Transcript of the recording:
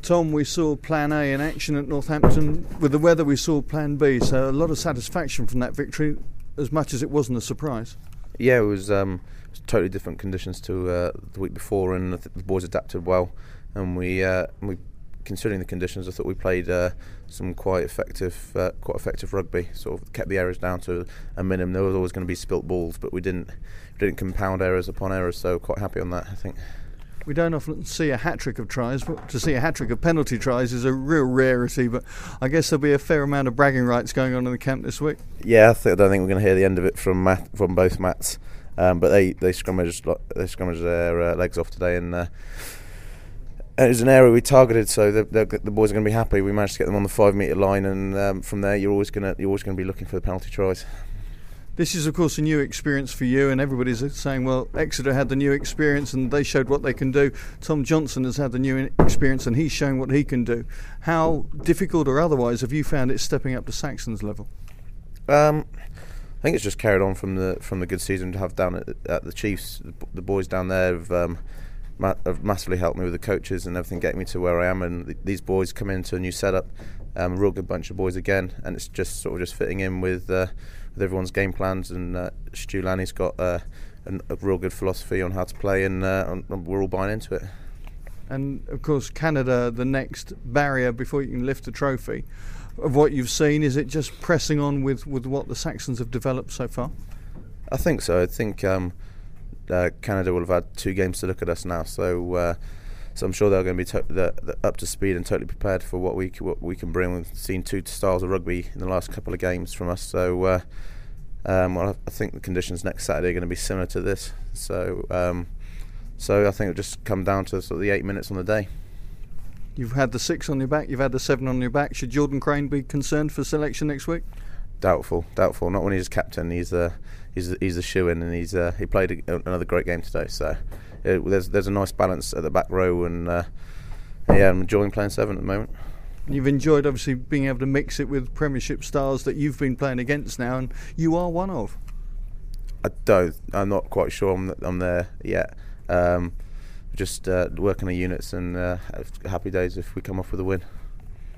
Tom, we saw Plan A in action at Northampton. With the weather, we saw Plan B. So a lot of satisfaction from that victory, as much as it wasn't a surprise. Yeah, it was totally different conditions to the week before, and I think the boys adapted well. And we considering the conditions, I thought we played some quite effective rugby. Sort of kept the errors down to a minimum. There was always going to be spilt balls, but we didn't compound errors upon errors. So quite happy on that, I think. We don't often see a hat-trick of tries, but to see a hat-trick of penalty tries is a real rarity. But I guess there'll be a fair amount of bragging rights going on in the camp this week. Yeah, I don't think we're going to hear the end of it from both Matts. But they scrummaged their legs off today, and it was an area we targeted, so the boys are going to be happy. We managed to get them on the 5 metre line, and from there you're always going to be looking for the penalty tries. This is, of course, a new experience for you, and everybody's saying, well, Exeter had the new experience and they showed what they can do. Tom Johnson has had the new experience and he's showing what he can do. How difficult or otherwise have you found it stepping up to Saxon's level? I think it's just carried on from the good season to have down at the Chiefs. The boys down there have massively helped me with the coaches and everything, getting me to where I am. And these boys come into a new setup, a real good bunch of boys again, and it's just sort of just fitting in with everyone's game plans. And Stu Lanny's got a real good philosophy on how to play, and we're all buying into it. And of course, Canada, the next barrier before you can lift the trophy. Of what you've seen, is it just pressing on with what the Saxons have developed so far? I think so. I think Canada will have had 2 games to look at us now, so I'm sure they're going to be up to speed and totally prepared for what we can bring. We've seen 2 styles of rugby in the last couple of games from us, so I think the conditions next Saturday are going to be similar to this. So I think it'll just come down to sort of the 8 minutes on the day. You've had the 6 on your back, you've had the 7 on your back. Should Jordan Crane be concerned for selection next week? Doubtful. Not when he's captain. He's a shoe-in, and he played another great game today. So there's a nice balance at the back row, and I'm enjoying playing 7 at the moment. You've enjoyed obviously being able to mix it with Premiership stars that you've been playing against now, and you are one of. I'm not quite sure I'm there yet. Just working the units, and happy days if we come off with a win.